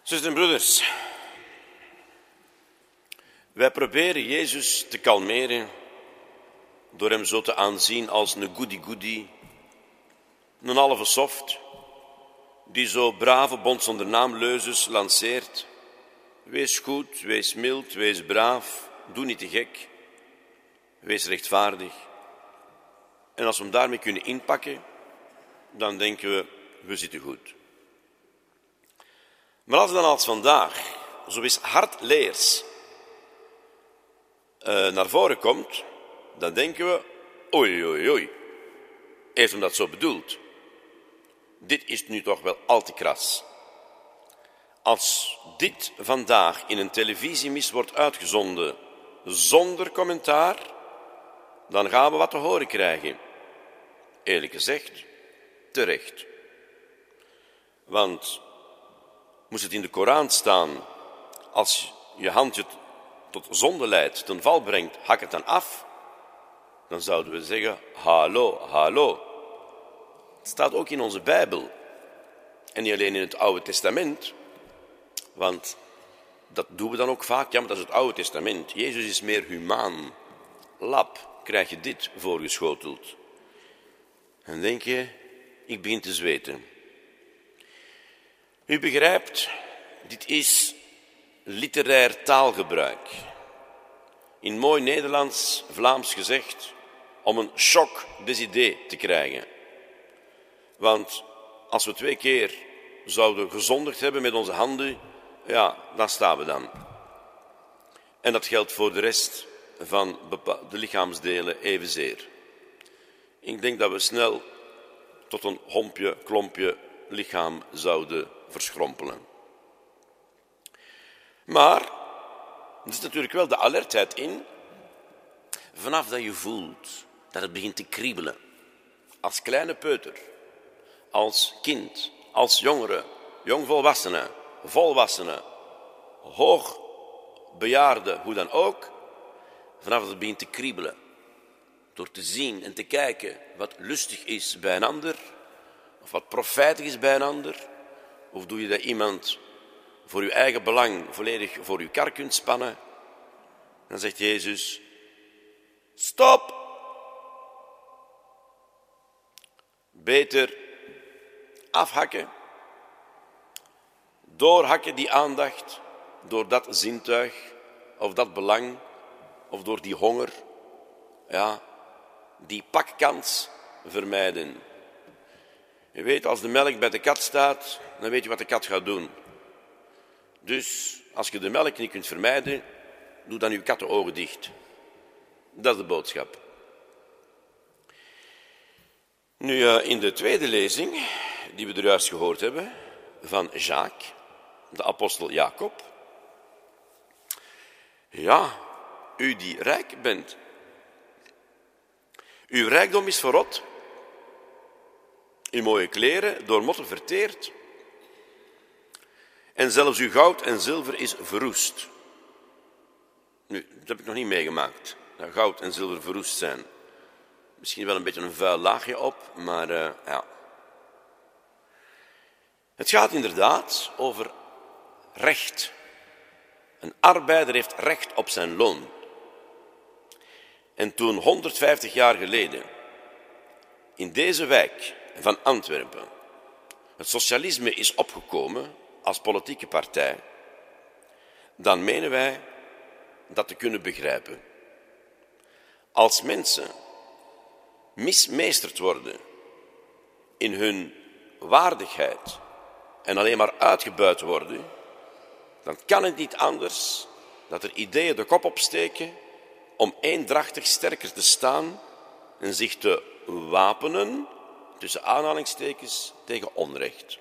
Zusters en broeders, wij proberen Jezus te kalmeren door hem zo te aanzien als een goody-goody, een halve soft, die zo brave bond zonder naamleuzes lanceert. Wees goed, wees mild, wees braaf, doe niet te gek, wees rechtvaardig. En als we hem daarmee kunnen inpakken, dan denken we zitten goed. Maar als dan als vandaag zoiets hardleers naar voren komt, dan denken we, oei, oei, oei, heeft hem dat zo bedoeld? Dit is nu toch wel al te kras. Als dit vandaag in een televisiemis wordt uitgezonden zonder commentaar, dan gaan we wat te horen krijgen. Eerlijk gezegd, terecht. Want moest het in de Koran staan, als je hand je tot zonde leidt, ten val brengt, hak het dan af, dan zouden we zeggen, hallo, hallo. Het staat ook in onze Bijbel. En niet alleen in het Oude Testament, want dat doen we dan ook vaak. Ja, maar dat is het Oude Testament. Jezus is meer humaan. Lap, krijg je dit voorgeschoteld. En denk je, ik begin te zweten. U begrijpt, dit is literair taalgebruik. In mooi Nederlands, Vlaams gezegd, om een choc des idées te krijgen. Want als we 2 keer zouden gezondigd hebben met onze handen, ja, dan staan we dan. En dat geldt voor de rest van de lichaamsdelen evenzeer. Ik denk dat we snel tot een hompje, klompje lichaam zouden verschrompelen. Maar er zit natuurlijk wel de alertheid in, vanaf dat je voelt dat het begint te kriebelen. Als kleine peuter, als kind, als jongere, jongvolwassene, volwassene, hoogbejaarde, hoe dan ook, vanaf dat het begint te kriebelen. Door te zien en te kijken wat lustig is bij een ander, of wat profijtig is bij een ander, of doe je dat iemand voor je eigen belang volledig voor je kar kunt spannen, dan zegt Jezus, stop! Beter afhakken, doorhakken die aandacht, door dat zintuig, of dat belang, of door die honger, ja, die pakkans vermijden. Je weet, als de melk bij de kat staat, dan weet je wat de kat gaat doen. Dus als je de melk niet kunt vermijden, doe dan je kattenogen dicht. Dat is de boodschap. Nu, in de tweede lezing, die we er juist gehoord hebben, van Jacques, de apostel Jacob. Ja, u die rijk bent. Uw rijkdom is verrot. Uw mooie kleren door motten verteerd. En zelfs uw goud en zilver is verroest. Nu, dat heb ik nog niet meegemaakt, dat goud en zilver verroest zijn. Misschien wel een beetje een vuil laagje op, maar ja. Het gaat inderdaad over recht. Een arbeider heeft recht op zijn loon. En toen 150 jaar geleden in deze wijk van Antwerpen het socialisme is opgekomen als politieke partij, dan menen wij dat te kunnen begrijpen. Als mensen mismeesterd worden in hun waardigheid en alleen maar uitgebuit worden, dan kan het niet anders dat er ideeën de kop opsteken om eendrachtig sterker te staan en zich te wapenen, tussen aanhalingstekens, tegen onrecht.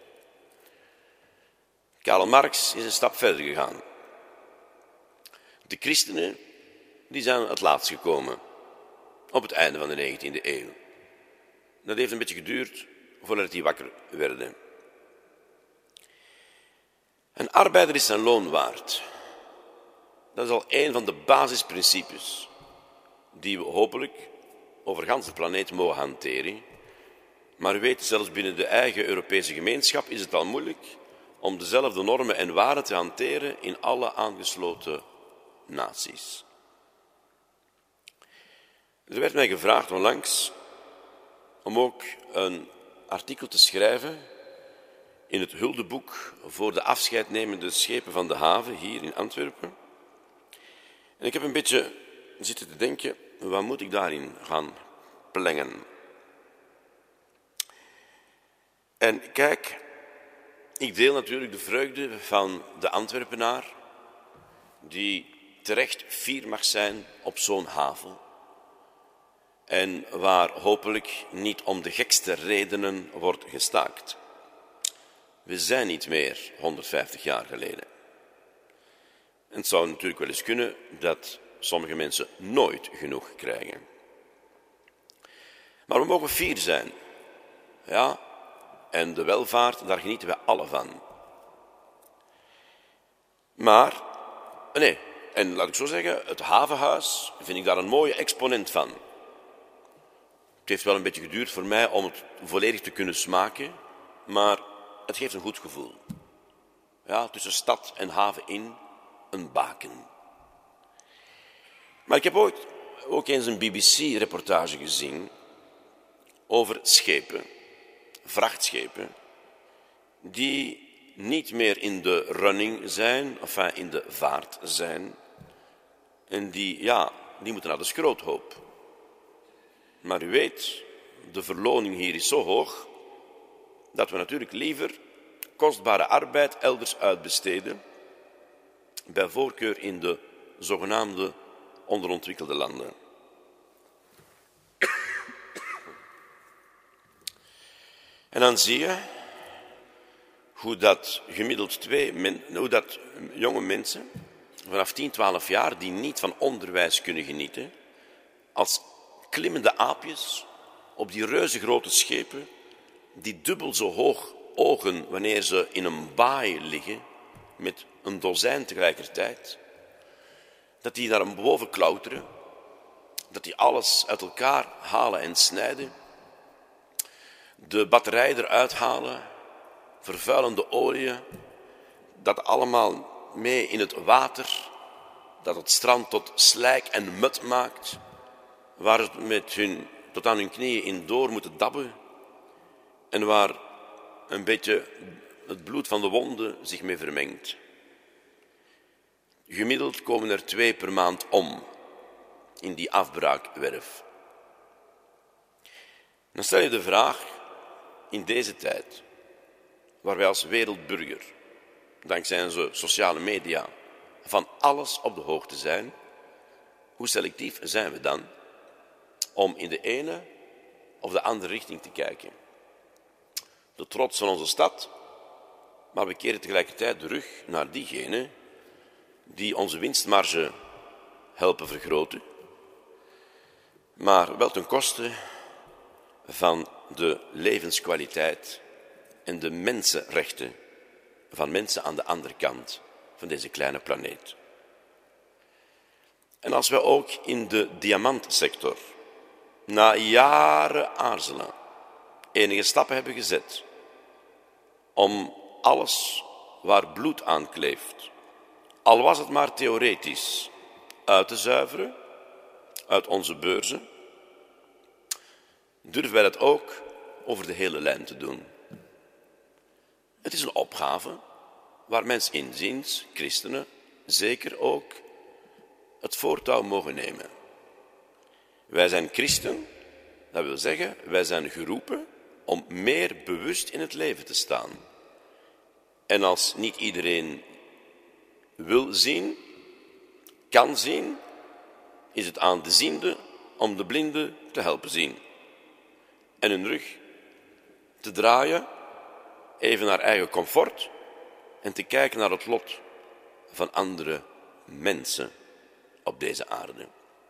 Karl Marx is een stap verder gegaan. De christenen die zijn het laatst gekomen, op het einde van de 19e eeuw. Dat heeft een beetje geduurd voordat die wakker werden. Een arbeider is zijn loon waard. Dat is al een van de basisprincipes die we hopelijk over gans de planeet mogen hanteren. Maar u weet, zelfs binnen de eigen Europese gemeenschap is het al moeilijk om dezelfde normen en waarden te hanteren in alle aangesloten naties. Er werd mij gevraagd onlangs om ook een artikel te schrijven in het huldeboek voor de afscheidnemende schepen van de haven hier in Antwerpen. En ik heb een beetje zitten te denken, wat moet ik daarin gaan plengen? En kijk, ik deel natuurlijk de vreugde van de Antwerpenaar, die terecht fier mag zijn op zo'n haven. En waar hopelijk niet om de gekste redenen wordt gestaakt. We zijn niet meer 150 jaar geleden. En het zou natuurlijk wel eens kunnen dat sommige mensen nooit genoeg krijgen. Maar we mogen fier zijn. Ja, en de welvaart, daar genieten wij alle van. Maar, nee, en laat ik zo zeggen, het havenhuis vind ik daar een mooie exponent van. Het heeft wel een beetje geduurd voor mij om het volledig te kunnen smaken, maar het geeft een goed gevoel. Ja, tussen stad en haven in, een baken. Maar ik heb ooit ook eens een BBC-reportage gezien over schepen, vrachtschepen, die niet meer in de running zijn, enfin in de vaart zijn, en die moeten naar de schroothoop. Maar u weet, de verloning hier is zo hoog, dat we natuurlijk liever kostbare arbeid elders uitbesteden, bij voorkeur in de zogenaamde onderontwikkelde landen. En dan zie je hoe dat jonge mensen vanaf 10, 12 jaar die niet van onderwijs kunnen genieten, als klimmende aapjes op die reuzengrote schepen, die dubbel zo hoog ogen wanneer ze in een baai liggen, met een dozijn tegelijkertijd, dat die naar boven klauteren, dat die alles uit elkaar halen en snijden, de batterij eruit halen, vervuilende oliën, dat allemaal mee in het water, dat het strand tot slijk en mud maakt, waar ze tot aan hun knieën in door moeten dabben en waar een beetje het bloed van de wonden zich mee vermengt. Gemiddeld komen er 2 per maand om in die afbraakwerf. Dan stel je de vraag, in deze tijd, waar wij als wereldburger, dankzij onze sociale media, van alles op de hoogte zijn, hoe selectief zijn we dan om in de ene of de andere richting te kijken? De trots van onze stad, maar we keren tegelijkertijd de rug naar diegenen die onze winstmarge helpen vergroten, maar wel ten koste van de levenskwaliteit en de mensenrechten van mensen aan de andere kant van deze kleine planeet. En als we ook in de diamantsector na jaren aarzelen enige stappen hebben gezet om alles waar bloed aan kleeft, al was het maar theoretisch, uit te zuiveren uit onze beurzen, durven wij dat ook over de hele lijn te doen. Het is een opgave waar mens inziens, christenen, zeker ook het voortouw mogen nemen. Wij zijn christen, dat wil zeggen, wij zijn geroepen om meer bewust in het leven te staan. En als niet iedereen wil zien, kan zien, is het aan de ziende om de blinde te helpen zien. En hun rug te draaien, even naar eigen comfort, en te kijken naar het lot van andere mensen op deze aarde.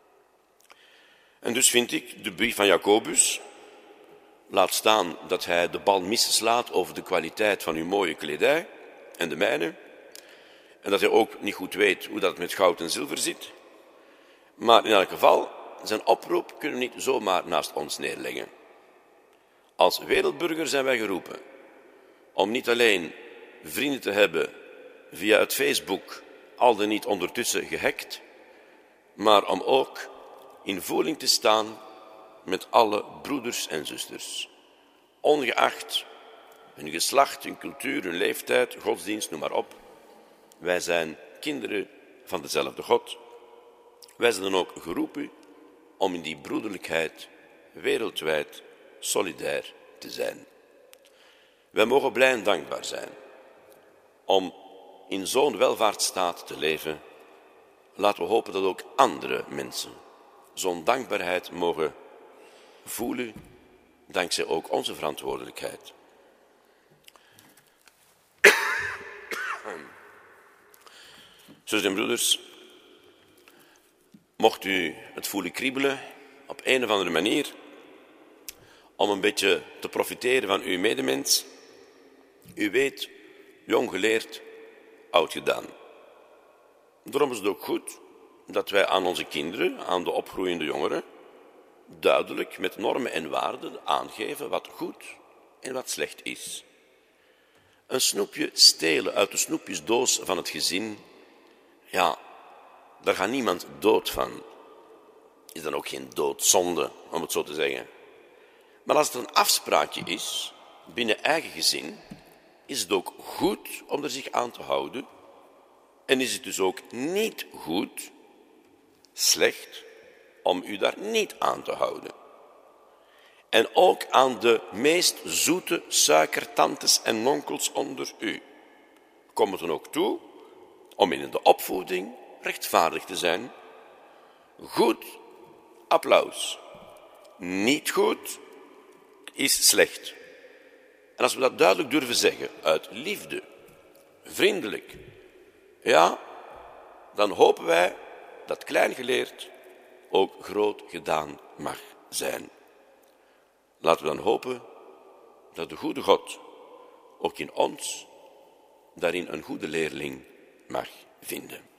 En dus vind ik de brief van Jacobus, laat staan dat hij de bal misslaat over de kwaliteit van uw mooie kledij en de mijne, en dat hij ook niet goed weet hoe dat met goud en zilver zit. Maar in elk geval, zijn oproep kunnen we niet zomaar naast ons neerleggen. Als wereldburger zijn wij geroepen om niet alleen vrienden te hebben via het Facebook, al dan niet ondertussen gehackt, maar om ook in voeling te staan met alle broeders en zusters, ongeacht hun geslacht, hun cultuur, hun leeftijd, godsdienst, noem maar op. Wij zijn kinderen van dezelfde God. Wij zijn dan ook geroepen om in die broederlijkheid wereldwijd solidair te zijn. Wij mogen blij en dankbaar zijn om in zo'n welvaartsstaat te leven. Laten we hopen dat ook andere mensen zo'n dankbaarheid mogen voelen, dankzij ook onze verantwoordelijkheid. Zusters en broeders, mocht u het voelen kriebelen op een of andere manier om een beetje te profiteren van uw medemens, u weet, jong geleerd, oud gedaan. Daarom is het ook goed dat wij aan onze kinderen, aan de opgroeiende jongeren, duidelijk met normen en waarden aangeven wat goed en wat slecht is. Een snoepje stelen uit de snoepjesdoos van het gezin, ja, daar gaat niemand dood van. Is dan ook geen doodzonde, om het zo te zeggen. Maar als het een afspraakje is, binnen eigen gezin, is het ook goed om er zich aan te houden. En is het dus ook niet goed, slecht, om u daar niet aan te houden. En ook aan de meest zoete suikertantes en onkels onder u komt het dan ook toe om in de opvoeding rechtvaardig te zijn. Goed, applaus. Niet goed is slecht. En als we dat duidelijk durven zeggen, uit liefde, vriendelijk, ja, dan hopen wij dat klein geleerd ook groot gedaan mag zijn. Laten we dan hopen dat de goede God ook in ons daarin een goede leerling mag vinden.